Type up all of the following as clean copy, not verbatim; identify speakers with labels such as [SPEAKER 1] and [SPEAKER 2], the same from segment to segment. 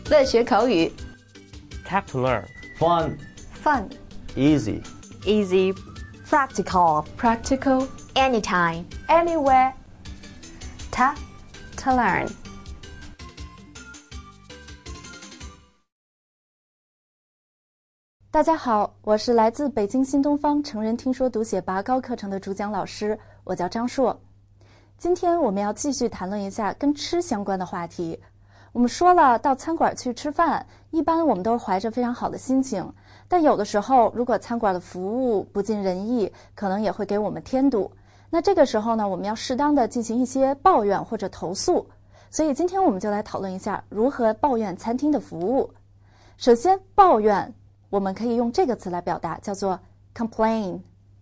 [SPEAKER 1] 乐学口语
[SPEAKER 2] Tap to learn.
[SPEAKER 3] Fun,
[SPEAKER 1] Fun,
[SPEAKER 3] easy.
[SPEAKER 4] Easy, practical,
[SPEAKER 1] practical,
[SPEAKER 4] anytime.
[SPEAKER 1] anywhere. Tap to learn. 大家好，我是来自北京新东方成人听说读写拔高课程的主讲老师，我叫张硕。今天我们要继续谈论一下跟吃相关的话题。我们说了，到餐馆去吃饭，一般我们都是怀着非常好的心情，但有的时候，如果餐馆的服务不尽人意，可能也会给我们添堵。那这个时候呢，我们要适当的进行一些抱怨或者投诉。所以今天我们就来讨论一下如何抱怨餐厅的服务。首先，抱怨我们可以用这个词来表达，叫做 complain，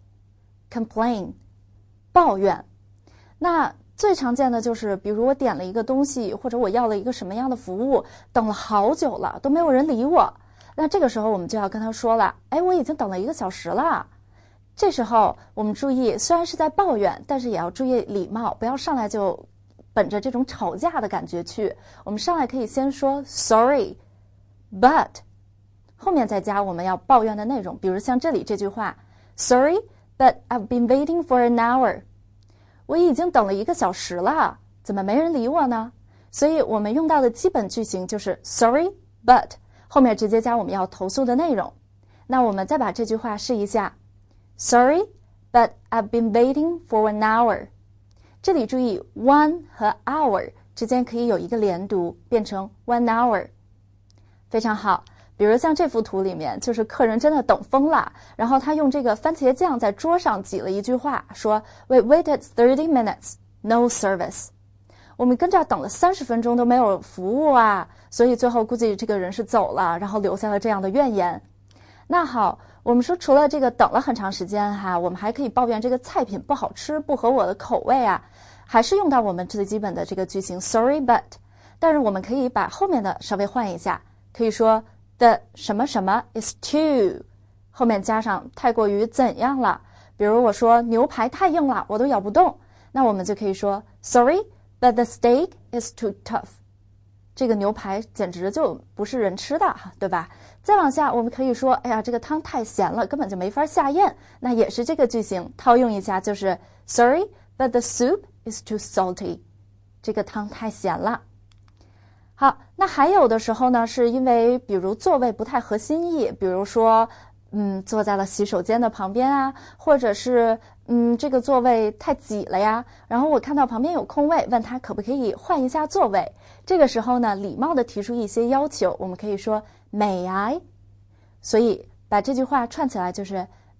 [SPEAKER 1] 抱怨。那最常见的就是，比如我点了一个东西，或者我要了一个什么样的服务，等了好久了，都没有人理我。那这个时候我们就要跟他说了，我已经等了1个小时了。这时候我们注意，虽然是在抱怨，但是也要注意礼貌，不要上来就本着这种吵架的感觉去。我们上来可以先说 sorry but， 后面再加我们要抱怨的内容，比如像这里这句话 Sorry but I've been waiting for an hour， 我已经等了1个小时了，怎么没人理我呢？所以我们用到的基本句型就是 Sorry but， 后面直接加我们要投诉的内容。那我们再把这句话试一下， Sorry but I've been waiting for an hour。 这里注意 one 和 hour 之间可以有一个连读，变成 1 hour。 非常好。比如像这幅图里面，就是客人真的等疯了，然后他用这个番茄酱在桌上挤了一句话，说 We waited 30 minutes, no service。 我们跟这儿等了30分钟都没有服务啊，所以最后估计这个人是走了，然后留下了这样的怨言。那好，我们说除了这个等了很长时间我们还可以抱怨这个菜品不好吃，不合我的口味啊，还是用到我们最基本的这个句型 Sorry but， 但是我们可以把后面的稍微换一下，可以说The 什么什么 is too， 后面加上太过于怎样了。比如我说牛排太硬了，我都咬不动，那我们就可以说 Sorry but the steak is too tough， 这个牛排简直就不是人吃的，对吧？再往下我们可以说这个汤太咸了，根本就没法下咽，那也是这个句型套用一下，就是 Sorry but the soup is too salty， 这个汤太咸了。好，那还有的时候呢，是因为比如座位不太合心意，比如说坐在了洗手间的旁边啊，或者是这个座位太挤了呀，然后我看到旁边有空位，问他可不可以换一下座位。这个时候呢，礼貌地提出一些要求，我们可以说 May I， 所以把这句话串起来就是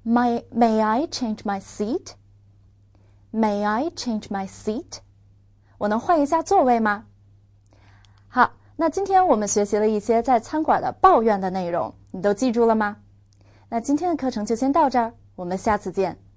[SPEAKER 1] May I change my seat？ May I change my seat？ 我能换一下座位吗？好，那今天我们学习了一些在餐馆的抱怨的内容，你都记住了吗？那今天的课程就先到这儿，我们下次见。